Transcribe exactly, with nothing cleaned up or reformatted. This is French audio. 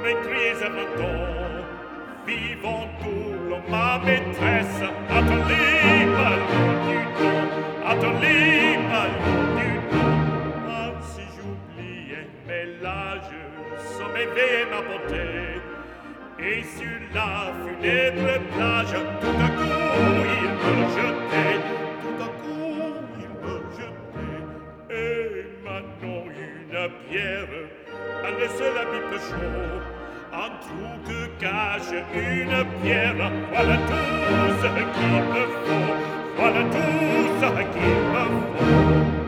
avait crié à vingt ans, vivant double, ma maîtresse, attendez, ballon du temps, attendez, ballon du temps. Ah, si j'oubliais mes l'âge, sans m'éveiller ma bonté, et sur la funèbre plage, tout à coup il me jetait, tout à coup il me jetait, et maintenant une pierre a laissé l'habit chaud, un trou que cache une pierre, voilà tout ce qu'il me faut, voilà tout ce qu'il me faut.